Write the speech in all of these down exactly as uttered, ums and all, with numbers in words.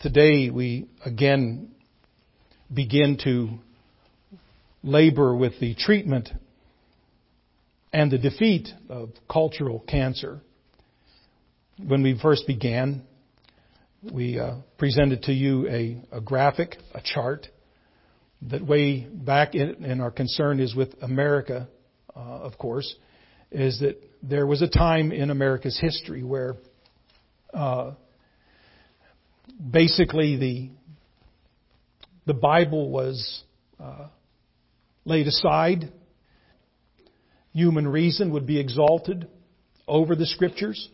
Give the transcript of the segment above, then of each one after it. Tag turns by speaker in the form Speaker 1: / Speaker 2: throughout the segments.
Speaker 1: Today we again begin to labor with the treatment and the defeat of cultural cancer. When we first began, we uh, presented to you a, a graphic, a chart, that way back in, and our concern is with America, uh, of course, is that there was a time in America's history where uh, basically the the Bible was uh, laid aside. Human reason would be exalted over the Scriptures.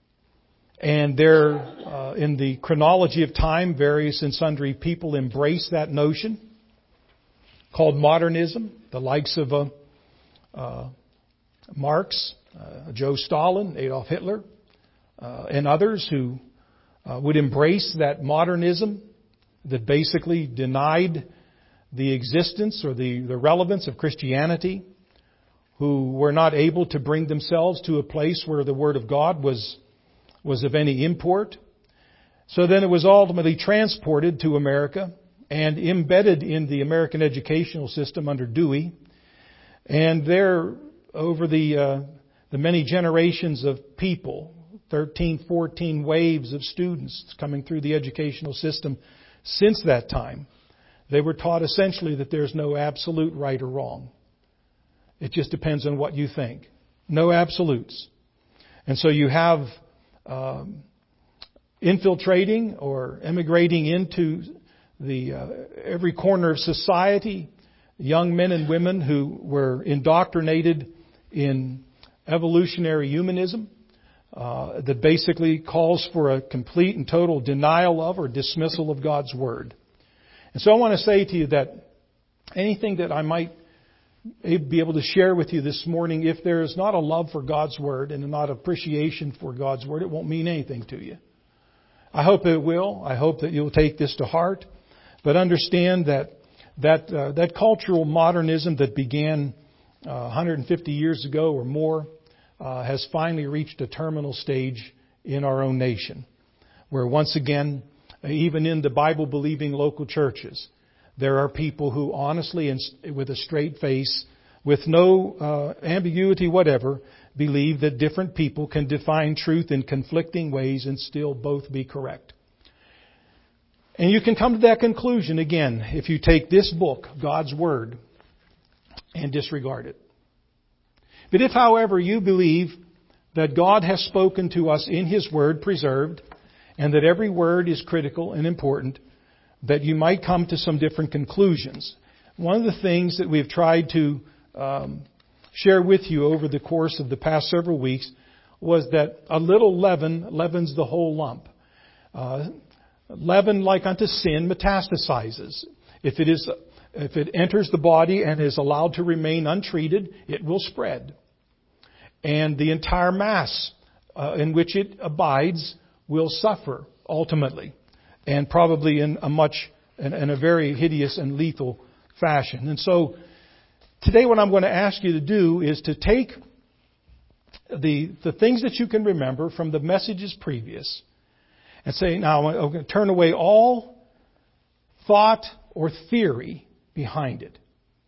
Speaker 1: And there, uh, in the chronology of time, various and sundry people embraced that notion called modernism, the likes of uh, uh, Marx, uh, Joe Stalin, Adolf Hitler, uh, and others who uh, would embrace that modernism that basically denied the existence or the, the relevance of Christianity, who were not able to bring themselves to a place where the Word of God was was of any import. So then it was ultimately transported to America and embedded in the American educational system under Dewey. And there, over the uh, the many generations of people, thirteen, fourteen waves of students coming through the educational system since that time, they were taught essentially that there's no absolute right or wrong. It just depends on what you think. No absolutes. And so you have um, infiltrating or emigrating into the uh, every corner of society, young men and women who were indoctrinated in evolutionary humanism uh, that basically calls for a complete and total denial of or dismissal of God's Word. And so I want to say to you that anything that I might be able to share with you this morning, if there is not a love for God's Word and not appreciation for God's Word, it won't mean anything to you. I hope it will. I hope that you'll take this to heart. But understand that that uh, that cultural modernism that began uh, one hundred fifty years ago or more uh, has finally reached a terminal stage in our own nation, where once again, even in the Bible-believing local churches, there are people who honestly and with a straight face, with no uh, ambiguity whatever, believe that different people can define truth in conflicting ways and still both be correct. And you can come to that conclusion again if you take this book, God's Word, and disregard it. But if, however, you believe that God has spoken to us in His Word preserved, and that every word is critical and important, that you might come to some different conclusions. One of the things that we've tried to um, share with you over the course of the past several weeks was that a little leaven leavens the whole lump. Uh, leaven, like unto sin, metastasizes. If it is, if it enters the body and is allowed to remain untreated, it will spread. And the entire mass uh, in which it abides will suffer ultimately. And probably in a much, in, in a very hideous and lethal fashion. And so, today what I'm going to ask you to do is to take the the things that you can remember from the messages previous, and say, now I'm going to turn away all thought or theory behind it,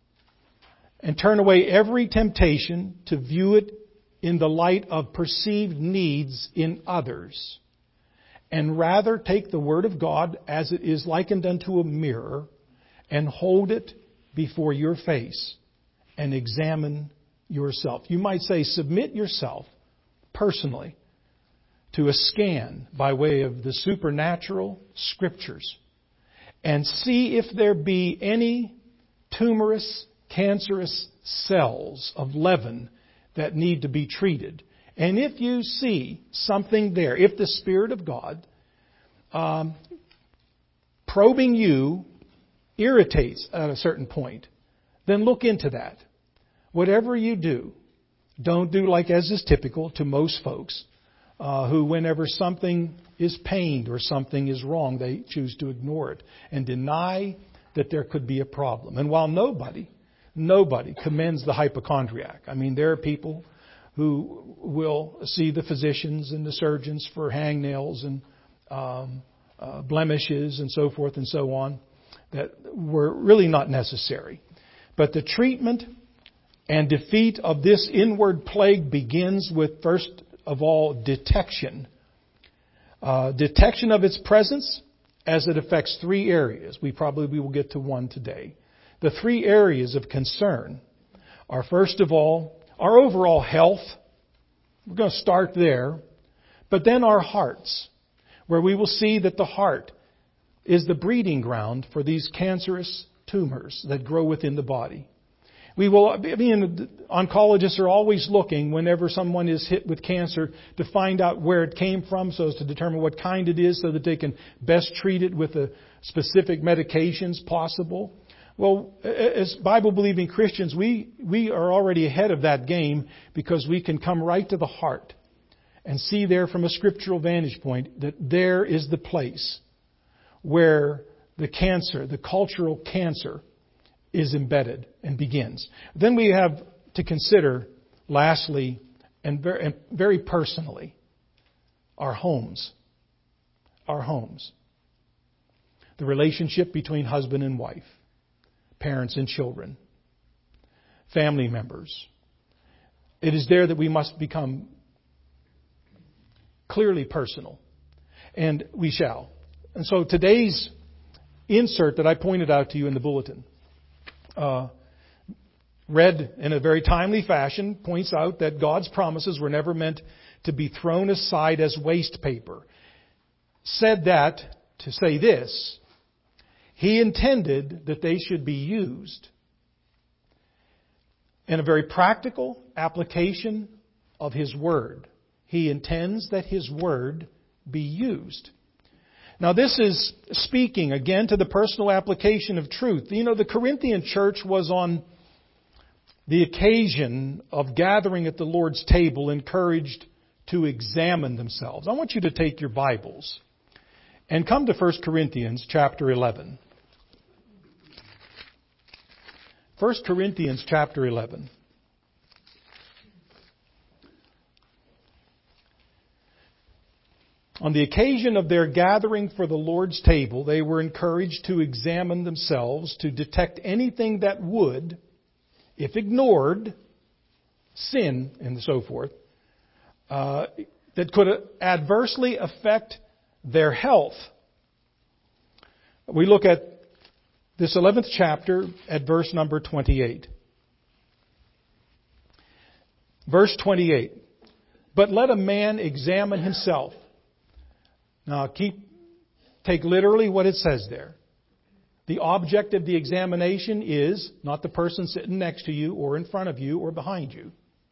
Speaker 1: and turn away every temptation to view it in the light of perceived needs in others. And rather take the Word of God as it is likened unto a mirror and hold it before your face and examine yourself. You might say submit yourself personally to a scan by way of the supernatural Scriptures and see if there be any tumorous, cancerous cells of leaven that need to be treated. And if you see something there, if the Spirit of God um, probing you irritates at a certain point, then look into that. Whatever you do, don't do like as is typical to most folks uh, who whenever something is pained or something is wrong, they choose to ignore it and deny that there could be a problem. And while nobody, nobody commends the hypochondriac. I mean, there are people who will see the physicians and the surgeons for hangnails and um, uh, blemishes and so forth and so on that were really not necessary. But the treatment and defeat of this inward plague begins with, first of all, detection. Uh, detection of its presence as it affects three areas. We probably will get to one today. The three areas of concern are, first of all, our overall health. We're going to start there. But then our hearts, where we will see that the heart is the breeding ground for these cancerous tumors that grow within the body. We will, I mean, oncologists are always looking whenever someone is hit with cancer to find out where it came from so as to determine what kind it is so that they can best treat it with the specific medications possible. Well, as Bible-believing Christians, we, we are already ahead of that game because we can come right to the heart and see there from a scriptural vantage point that there is the place where the cancer, the cultural cancer, is embedded and begins. Then we have to consider, lastly, and very, and very personally, our homes. Our homes. The relationship between husband and wife, parents and children, family members. It is there that we must become clearly personal. And we shall. And so today's insert that I pointed out to you in the bulletin, Uh, read in a very timely fashion, points out that God's promises were never meant to be thrown aside as waste paper. Said that to say this: He intended that they should be used in a very practical application of His Word. He intends that His Word be used. Now this is speaking again to the personal application of truth. You know, the Corinthian church was on the occasion of gathering at the Lord's table encouraged to examine themselves. I want you to take your Bibles and come to First Corinthians chapter eleven. First Corinthians chapter eleven. On the occasion of their gathering for the Lord's table, they were encouraged to examine themselves, to detect anything that would, if ignored, sin and so forth, uh, that could adversely affect their health. We look at this eleventh chapter at verse number twenty-eight. Verse twenty-eight. But let a man examine himself. Now, keep, take literally what it says there. The object of the examination is not the person sitting next to you or in front of you or behind you.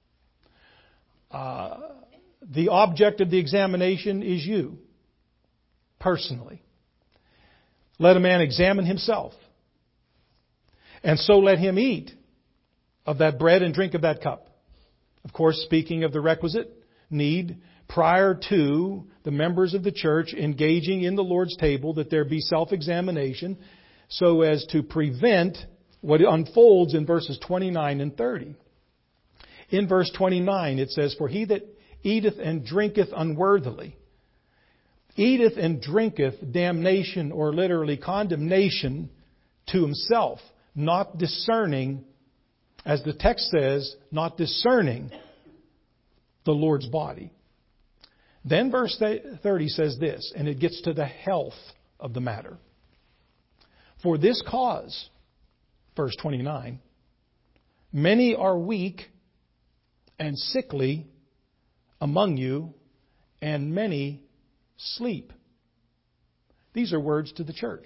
Speaker 1: Uh, the object of the examination is you, personally. Let a man examine himself. And so let him eat of that bread and drink of that cup. Of course, speaking of the requisite need prior to the members of the church engaging in the Lord's table, that there be self-examination so as to prevent what unfolds in verses twenty-nine and thirty. In verse twenty-nine it says, For he that eateth and drinketh unworthily, eateth and drinketh damnation, or literally condemnation, to himself, not discerning, as the text says, not discerning the Lord's body. Then verse thirty says this, and it gets to the health of the matter. For this cause, verse twenty-nine, many are weak and sickly among you, and many sleep. These are words to the church,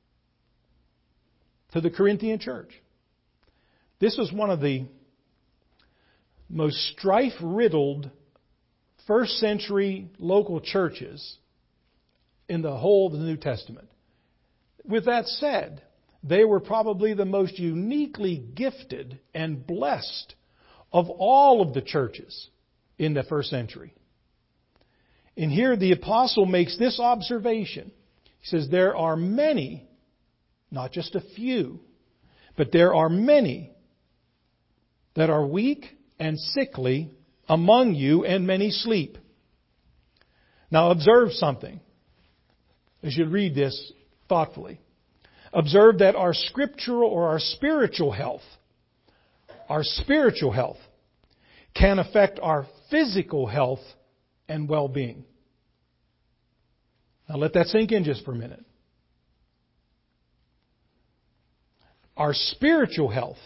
Speaker 1: to the Corinthian church. This was one of the most strife-riddled first century local churches in the whole of the New Testament. With that said, they were probably the most uniquely gifted and blessed of all of the churches in the first century. And here the apostle makes this observation. He says, there are many, not just a few, but there are many that are weak and sickly among you, and many sleep. Now observe something. as you read this thoughtfully. Observe that our scriptural or our spiritual health, our spiritual health can affect our physical health and well-being. Now let that sink in just for a minute. Our spiritual health,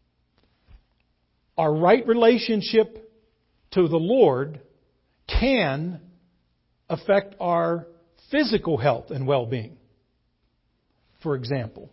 Speaker 1: our right relationship to the Lord can affect our physical health and well-being. For example,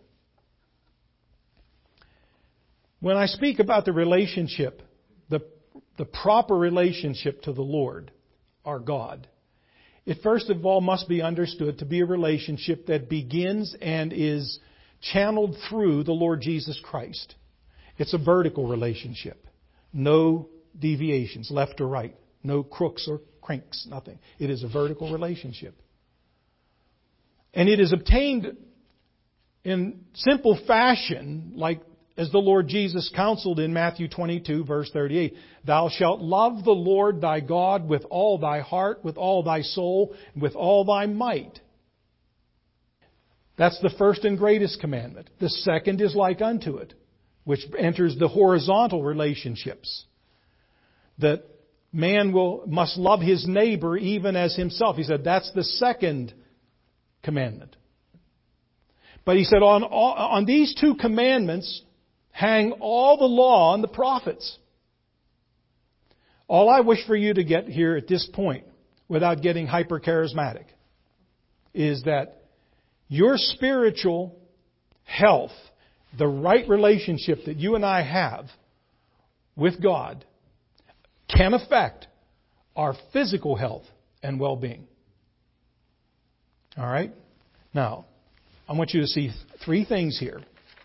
Speaker 1: when I speak about the relationship, the, the proper relationship to the Lord, our God, it first of all must be understood to be a relationship that begins and is channeled through the Lord Jesus Christ. It's a vertical relationship. No deviations, left or right. No crooks or cranks, nothing. It is a vertical relationship. And it is obtained in simple fashion, like as the Lord Jesus counseled in Matthew twenty-two, verse thirty-eight. Thou shalt love the Lord thy God with all thy heart, with all thy soul, and with all thy might. That's the first and greatest commandment. The second is like unto it, which enters the horizontal relationships. That man will must love his neighbor even as himself. He said that's the second commandment. But he said on, on these two commandments hang all the law and the prophets. All I wish for you to get here at this point, without getting hyper-charismatic, is that your spiritual health, the right relationship that you and I have with God, can affect our physical health and well-being. All right? Now, I want you to see three things here.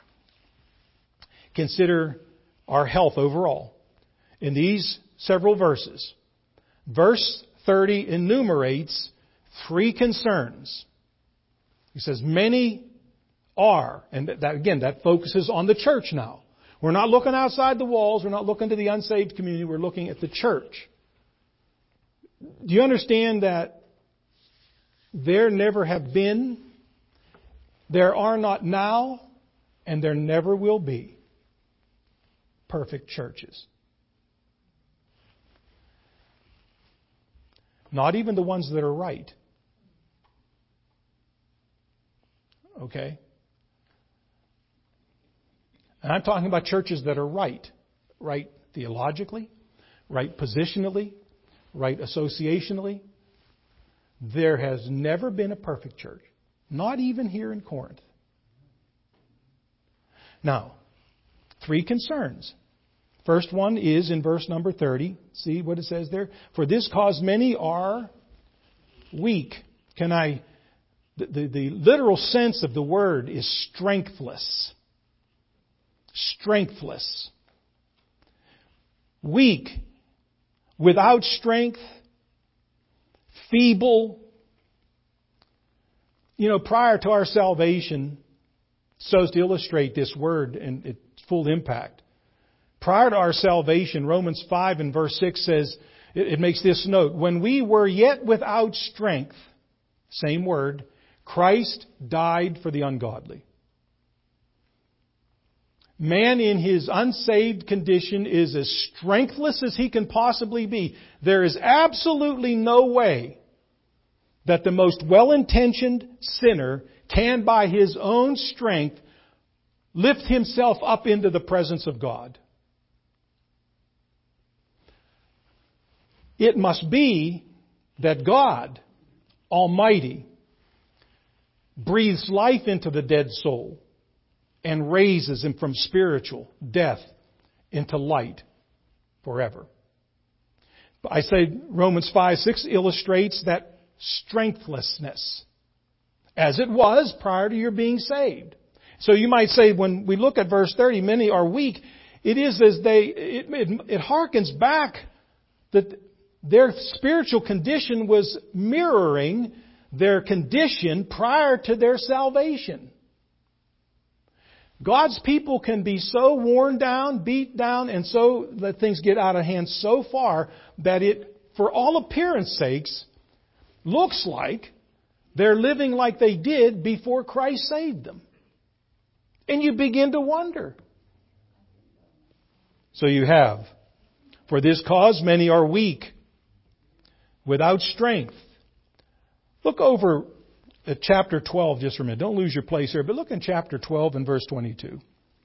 Speaker 1: Consider our health overall in these several verses. Verse thirty enumerates three concerns. He says, many are, and that, again, that focuses on the church now. We're not looking outside the walls. We're not looking to the unsaved community. We're looking at the church. Do you understand that there never have been, there are not now, and there never will be perfect churches? Not even the ones that are right. Okay? And I'm talking about churches that are right. Right theologically, right positionally, right associationally. There has never been a perfect church. Not even here in Corinth. Now, three concerns. First one is in verse number thirty. See what it says there? For this cause many are weak. Can I... The, the, the literal sense of the word is strengthless. Strengthless. Weak. Without strength. Feeble. You know, prior to our salvation, so as to illustrate this word and its full impact. Prior to our salvation, Romans five and verse six says, it, it makes this note, when we were yet without strength, same word, Christ died for the ungodly. Man in his unsaved condition is as strengthless as he can possibly be. There is absolutely no way that the most well-intentioned sinner can by his own strength lift himself up into the presence of God. It must be that God Almighty breathes life into the dead soul and raises him from spiritual death into light forever. I say Romans five six illustrates that strengthlessness as it was prior to your being saved. So you might say when we look at verse thirty, many are weak. It is as they, it, it, it harkens back that their spiritual condition was mirroring their condition prior to their salvation. God's people can be so worn down, beat down, and so that things get out of hand so far that it, for all appearance sakes, looks like They're living like they did before Christ saved them. And you begin to wonder. So you have, for this cause many are weak, without strength. Look over at chapter twelve just for a minute. Don't lose your place here, but look in chapter twelve and verse twenty-two.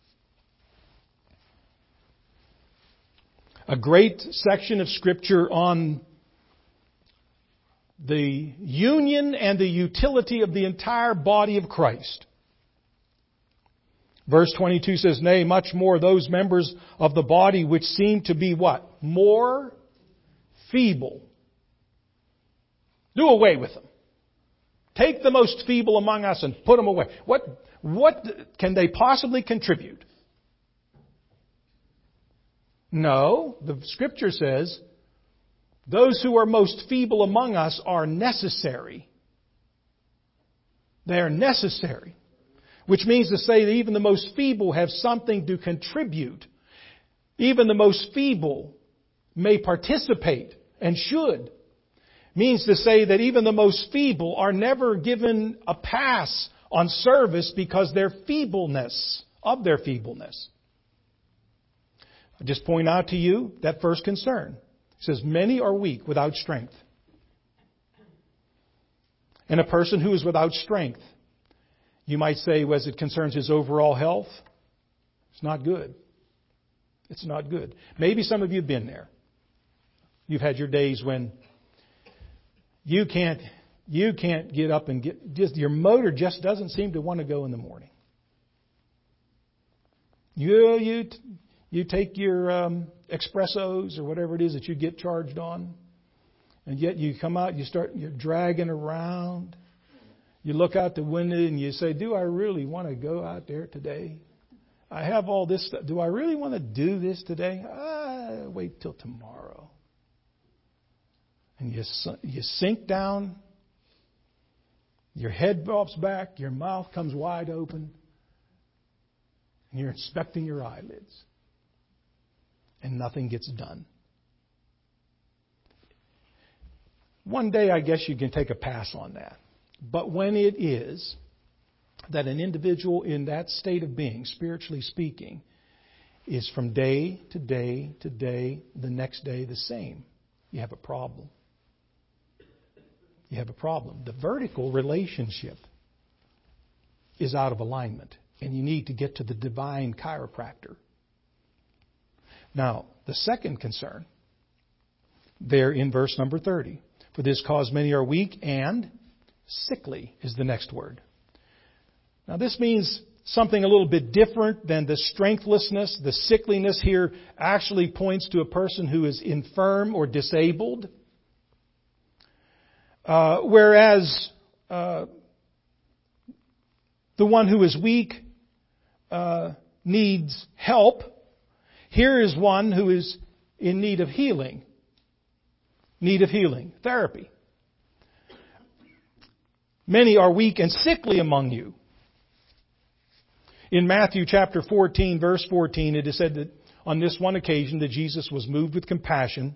Speaker 1: A great section of Scripture on the union and the utility of the entire body of Christ. Verse twenty-two says, nay, much more those members of the body which seem to be what? More feeble. Do away with them. Take the most feeble among us and put them away. What, what can they possibly contribute? No, the Scripture says, those who are most feeble among us are necessary. They are necessary. Which means to say that even the most feeble have something to contribute. Even the most feeble may participate and should. Means to say that even the most feeble are never given a pass on service because their feebleness, of their feebleness. I just point out to you that first concern. It says, many are weak without strength. And a person who is without strength, you might say, well, as it concerns his overall health, it's not good. It's not good. Maybe some of you have been there. You've had your days when you can't, you can't get up and get, just your motor just doesn't seem to want to go in the morning. You, you, you take your um, espressos or whatever it is that you get charged on, and yet you come out, you start, you're dragging around. You look out the window and you say, do I really want to go out there today? I have all this stuff. Do I really want to do this today? Ah, wait till tomorrow. And you, you sink down. Your head drops back. Your mouth comes wide open. And you're inspecting your eyelids. And nothing gets done. One day, I guess you can take a pass on that. But when it is that an individual in that state of being, spiritually speaking, is from day to day to day, the next day the same, you have a problem. You have a problem. The vertical relationship is out of alignment, and you need to get to the divine chiropractor. Now, the second concern, there in verse number thirty, for this cause many are weak and sickly is the next word. Now this means something a little bit different than the strengthlessness. The sickliness here actually points to a person who is infirm or disabled. Uh, whereas uh, the one who is weak uh, needs help. Here is one who is in need of healing. Need of healing. Therapy. Many are weak and sickly among you. In Matthew chapter fourteen, verse fourteen, it is said that on this one occasion that Jesus was moved with compassion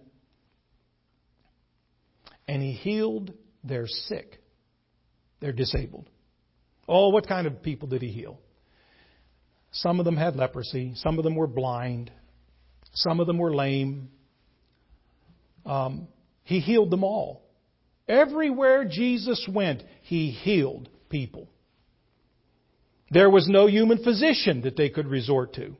Speaker 1: and He healed their sick. They're disabled. Oh, what kind of people did He heal? Some of them had leprosy. Some of them were blind. Some of them were lame. Um, he healed them all. Everywhere Jesus went, He healed people. There was no human physician that they could resort to.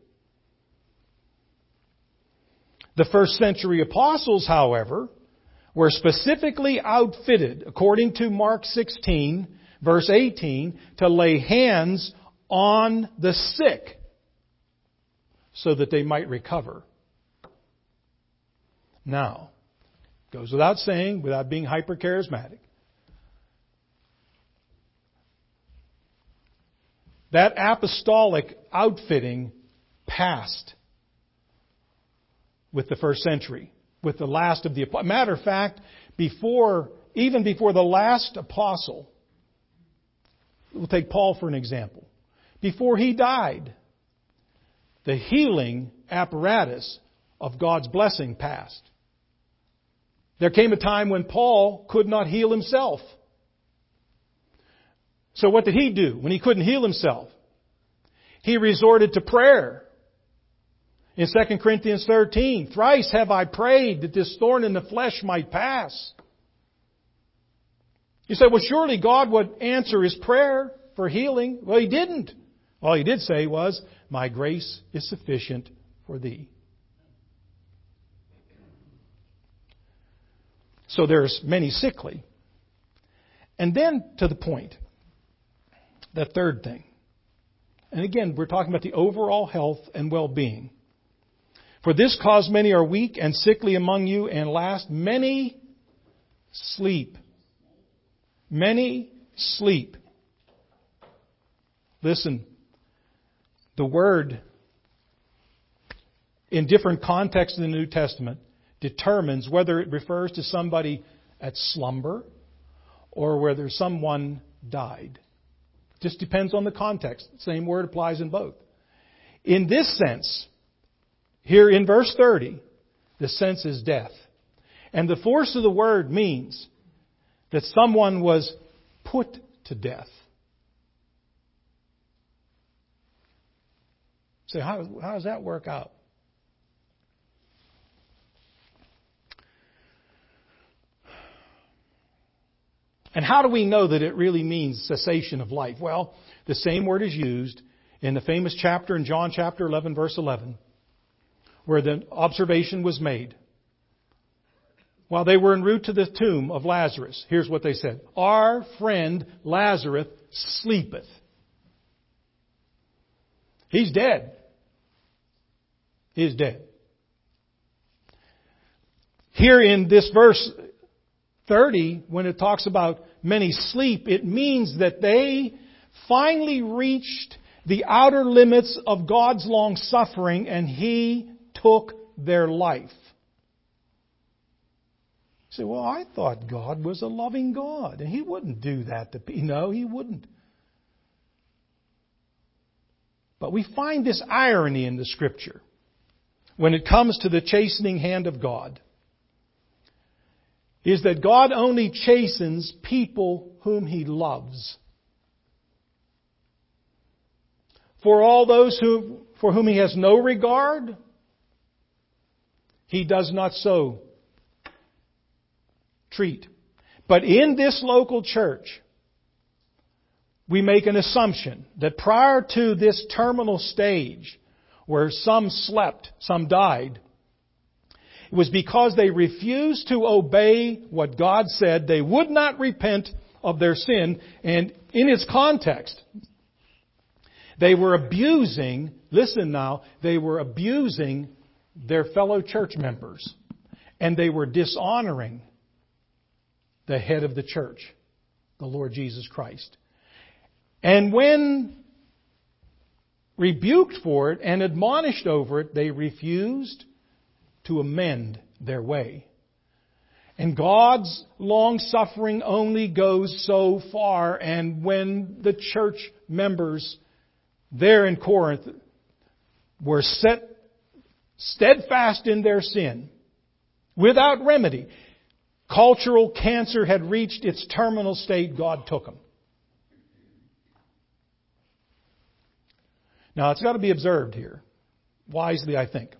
Speaker 1: The first century apostles, however, were specifically outfitted, according to Mark sixteen, verse eighteen, to lay hands on the sick so that they might recover. Now, goes without saying, without being hyper-charismatic, that apostolic outfitting passed with the first century, with the last of the apostles. Matter of fact, before, even before the last apostle, we'll take Paul for an example. Before he died, the healing apparatus of God's blessing passed. There came a time when Paul could not heal himself. So what did he do when he couldn't heal himself? He resorted to prayer. In Second Corinthians thirteen, thrice have I prayed that this thorn in the flesh might pass. You say, well, surely God would answer his prayer for healing. Well, he didn't. All he did say was, my grace is sufficient for thee. So there's many sickly. And then to the point, the third thing. And again, we're talking about the overall health and well-being. For this cause many are weak and sickly among you, and last, many sleep. Many sleep. Listen, the word in different contexts in the New Testament determines whether it refers to somebody at slumber or whether someone died. Just depends on the context. Same word applies in both. In this sense, here in verse thirty, the sense is death. And the force of the word means that someone was put to death. So how, how does that work out? And how do we know that it really means cessation of life? Well, the same word is used in the famous chapter in John chapter eleven, verse eleven, where the observation was made. While they were en route to the tomb of Lazarus, here's what they said. Our friend Lazarus sleepeth. He's dead. He's dead. Here in this verse thirty, when it talks about many sleep, it means that they finally reached the outer limits of God's long suffering and He took their life. You say, well, I thought God was a loving God and He wouldn't do that to people. No, He wouldn't. But we find this irony in the Scripture when it comes to the chastening hand of God. Is that God only chastens people whom He loves. For all those who, for whom He has no regard, He does not so treat. But in this local church, we make an assumption that prior to this terminal stage, where some slept, some died, it was because they refused to obey what God said. They would not repent of their sin. And in its context, they were abusing, listen now, they were abusing their fellow church members. And they were dishonoring the head of the church, the Lord Jesus Christ. And when rebuked for it and admonished over it, they refused to amend their way. And God's long suffering only goes so far. And when the church members there in Corinth were set steadfast in their sin, without remedy, cultural cancer had reached its terminal state, God took them. Now, it's got to be observed here, wisely, I think.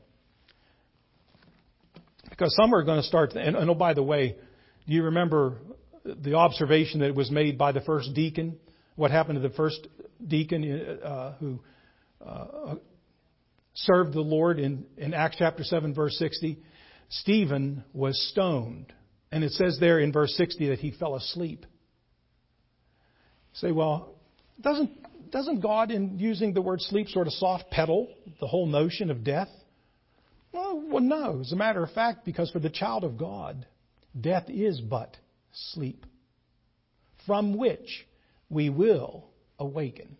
Speaker 1: Because some are going to start, and, and oh, by the way, do you remember the observation that was made by the first deacon? What happened to the first deacon uh, who uh, served the Lord in, in Acts chapter seven, verse sixty? Stephen was stoned. And it says there in verse sixty that he fell asleep. You say, well, doesn't, doesn't God, in using the word sleep, sort of soft pedal the whole notion of death? Well, well, no. As a matter of fact, because for the child of God, death is but sleep, from which we will awaken.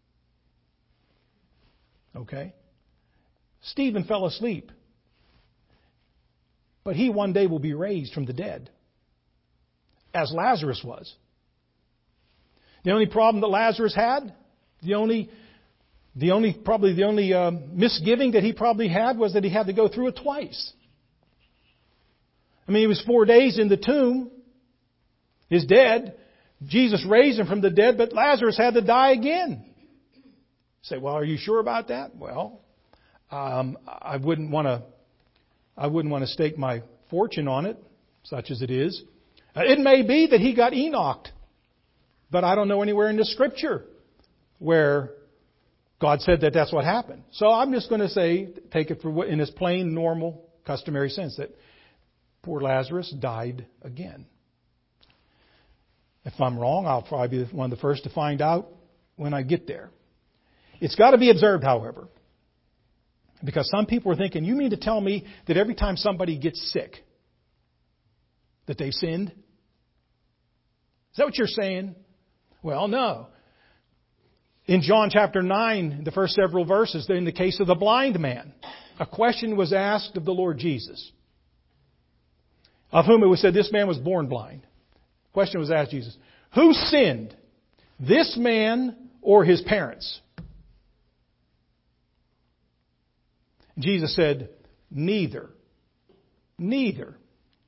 Speaker 1: Okay? Stephen fell asleep, but he one day will be raised from the dead, as Lazarus was. The only problem that Lazarus had, the only The only, probably the only uh, misgiving that he probably had was that he had to go through it twice. I mean, he was four days in the tomb. He's dead. Jesus raised him from the dead, but Lazarus had to die again. You say, well, are you sure about that? Well, um, I wouldn't want to. I wouldn't want to stake my fortune on it, such as it is. Uh, it may be that he got Enoch'd, but I don't know anywhere in the Scripture where God said that that's what happened. So I'm just going to say, take it for what, in its plain, normal, customary sense, that poor Lazarus died again. If I'm wrong, I'll probably be one of the first to find out when I get there. It's got to be observed, however, because some people are thinking, you mean to tell me that every time somebody gets sick, that they've sinned? Is that what you're saying? Well, no. In John chapter nine, the first several verses, in the case of the blind man, a question was asked of the Lord Jesus, of whom it was said, this man was born blind. The question was asked Jesus, who sinned, this man or his parents? Jesus said, neither. Neither.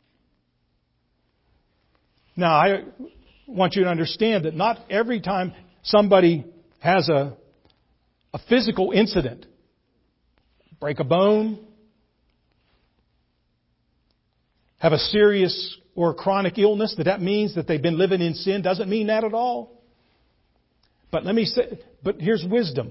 Speaker 1: Now, I want you to understand that not every time somebody has a, a physical incident, break a bone, have a serious or chronic illness, that that means that they've been living in sin. Doesn't mean that at all. But let me say, but here's wisdom.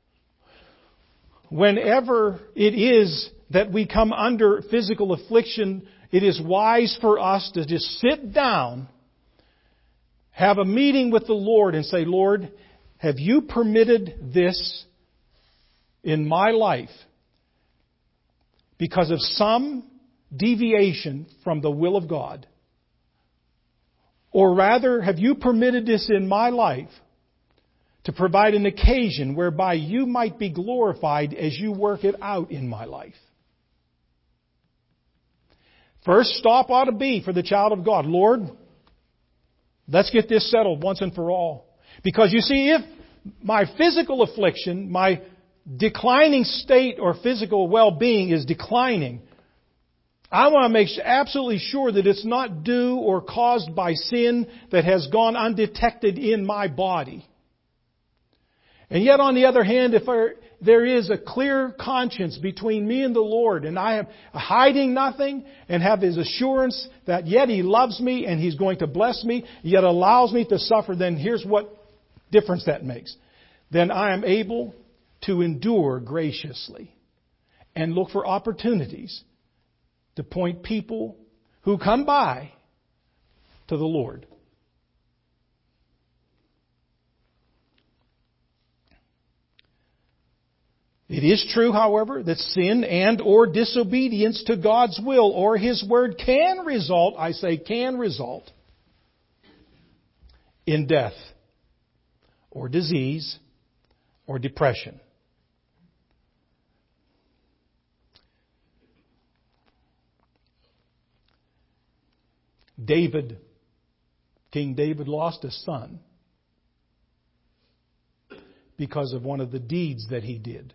Speaker 1: Whenever it is that we come under physical affliction, it is wise for us to just sit down, have a meeting with the Lord and say, Lord, have you permitted this in my life because of some deviation from the will of God? Or rather, have you permitted this in my life to provide an occasion whereby you might be glorified as you work it out in my life? First stop ought to be for the child of God, Lord, let's get this settled once and for all. Because you see, if my physical affliction, my declining state or physical well-being is declining, I want to make absolutely sure that it's not due or caused by sin that has gone undetected in my body. And yet, on the other hand, if there is a clear conscience between me and the Lord, and I am hiding nothing, and have His assurance that yet He loves me and He's going to bless me, yet allows me to suffer, then here's what difference that makes. Then I am able to endure graciously and look for opportunities to point people who come by to the Lord. It is true, however, that sin and or disobedience to God's will or His Word can result, I say can result, in death or disease or depression. David, King David lost a son because of one of the deeds that he did.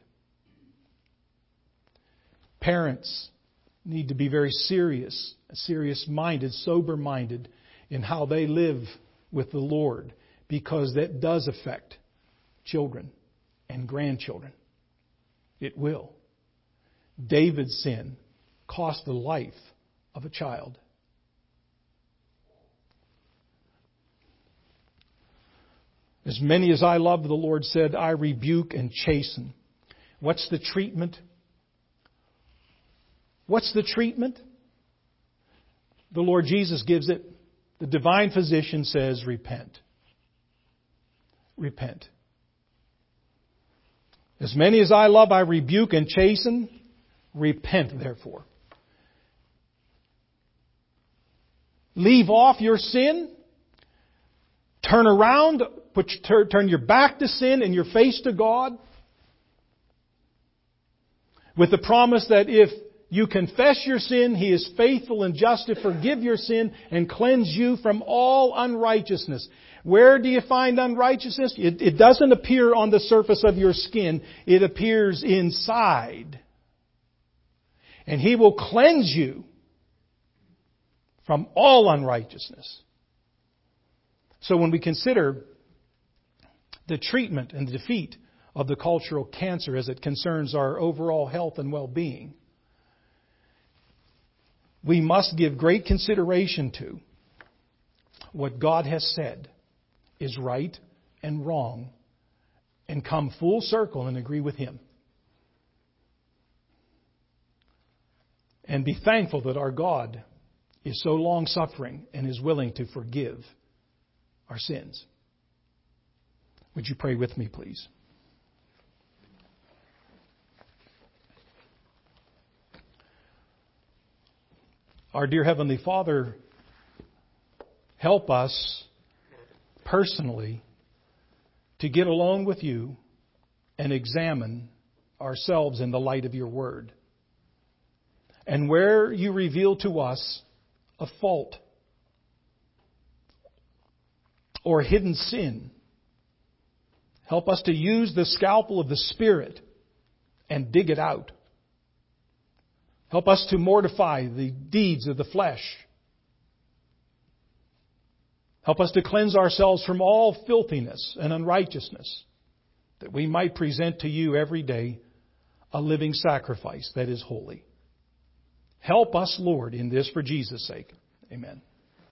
Speaker 1: Parents need to be very serious, serious-minded, sober-minded in how they live with the Lord, because that does affect children and grandchildren. It will. David's sin cost the life of a child. As many as I love, the Lord said, I rebuke and chasten. What's the treatment? What's the treatment? The Lord Jesus gives it. The divine physician says, repent. Repent. As many as I love, I rebuke and chasten. Repent, therefore. Leave off your sin. Turn around. Put, turn your back to sin and your face to God. With the promise that if you confess your sin, He is faithful and just to forgive your sin and cleanse you from all unrighteousness. Where do you find unrighteousness? It, it doesn't appear on the surface of your skin. It appears inside. And He will cleanse you from all unrighteousness. So when we consider the treatment and the defeat of the cultural cancer as it concerns our overall health and well-being, we must give great consideration to what God has said is right and wrong and come full circle and agree with Him. And be thankful that our God is so long-suffering and is willing to forgive our sins. Would you pray with me, please? Our dear Heavenly Father, help us personally to get alone with You and examine ourselves in the light of Your Word. And where You reveal to us a fault or hidden sin, help us to use the scalpel of the Spirit and dig it out. Help us to mortify the deeds of the flesh. Help us to cleanse ourselves from all filthiness and unrighteousness, that we might present to You every day a living sacrifice that is holy. Help us, Lord, in this for Jesus' sake. Amen.